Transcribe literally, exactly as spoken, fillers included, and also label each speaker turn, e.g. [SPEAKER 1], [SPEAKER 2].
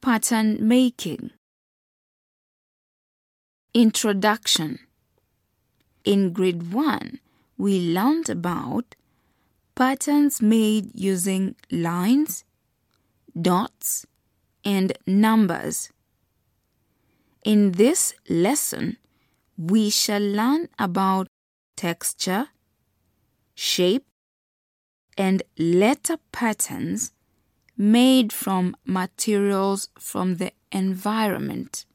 [SPEAKER 1] Pattern making. Introduction. In grade one, we learned about patterns made using lines, dots, and numbers. In this lesson, we shall learn about texture, shape, and letter patterns made from materials from the environment.